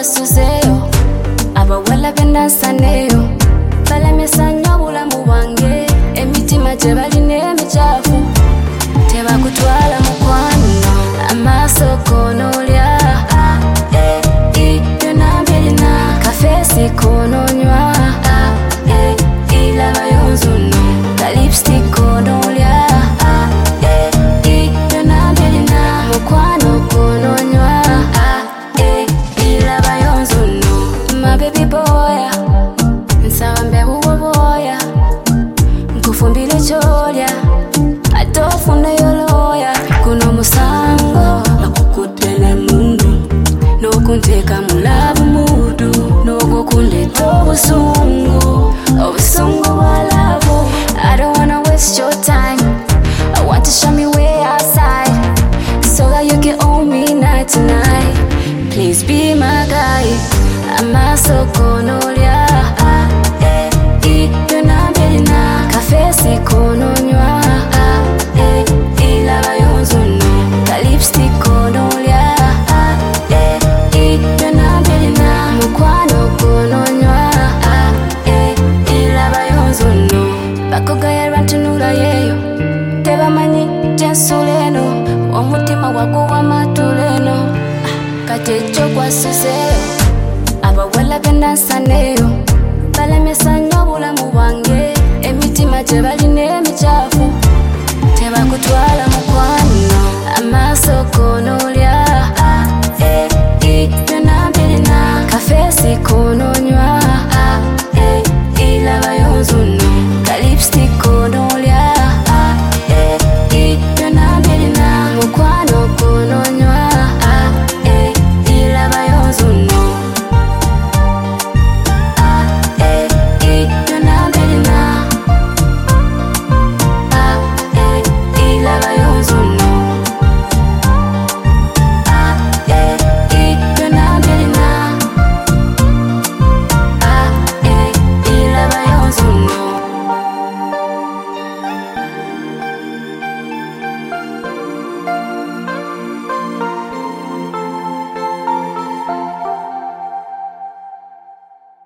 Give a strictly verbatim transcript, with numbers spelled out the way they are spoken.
gwasuzeyo abawala bendasaneyo balemesanya obulamu bwange emitima gye balina emicafu tebakutwala mukwano amaaso konoolya yonambirina kafeesi kononywa ilabayo nzuno ka lipstick konoolya yonambirina mukwano kononywa ilabayo nzuno my baby boya nsaba mbebuwo boya nkufumbire kyolya ate ofuneyo looya guno musango nakukutele mundu n'okunteeka mu love mood n'ogwokundeta obusungu obusungu bwa love. I don't wanna waste your time, I want to show me way outside so that you can own me night to night. Please be my guy. Amaaso konoolya yonambirina kafeesi kononywa ilabayo nzuno ka lipstick konoolya yonambirina mukwano kononywa ilabayo nzuno bakugaya lwantunula yeyo tebamanyi gyensuleno omutima waguwa matuleno kati ekyo gwasuzeyo abawala bendasaneyo balemesanya obulamu bwange emitima gye balina emicafu tebakutwala mukwano amaaso konoolya yonambirina kafeesi kononywa